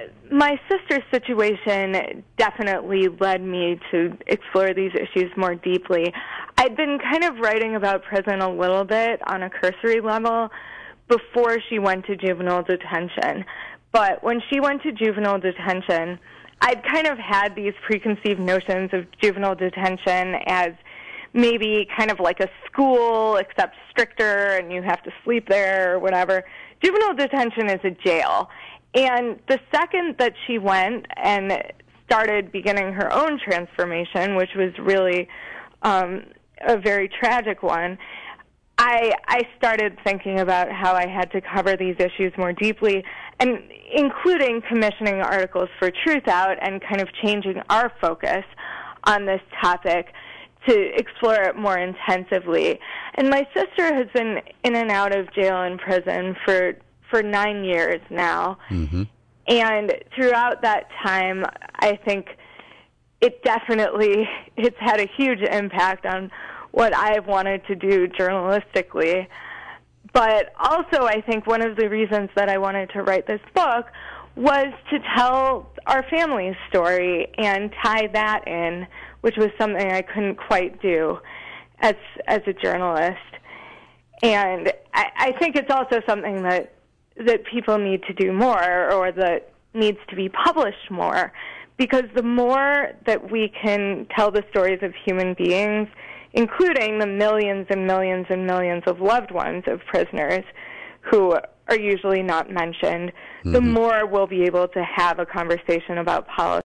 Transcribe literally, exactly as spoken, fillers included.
my sister's situation definitely led me to explore these issues more deeply. I'd been kind of writing about prison a little bit on a cursory level before she went to juvenile detention. But when she went to juvenile detention, I'd kind of had these preconceived notions of juvenile detention as maybe kind of like a school, except stricter, and you have to sleep there or whatever. Juvenile detention is a jail. And the second that she went and started beginning her own transformation, which was really um, a very tragic one, I, I started thinking about how I had to cover these issues more deeply, and including commissioning articles for Truth Out and kind of changing our focus on this topic to explore it more intensively. And my sister has been in and out of jail and prison for, for nine years now. Mm-hmm. And throughout that time, I think it definitely, it's had a huge impact on what I've wanted to do journalistically. But also, I think one of the reasons that I wanted to write this book was to tell our family's story and tie that in, which was something I couldn't quite do as as a journalist. And I, I think it's also something that that people need to do more, or that needs to be published more, because the more that we can tell the stories of human beings, including the millions and millions and millions of loved ones of prisoners who are usually not mentioned, mm-hmm. the more we'll be able to have a conversation about politics.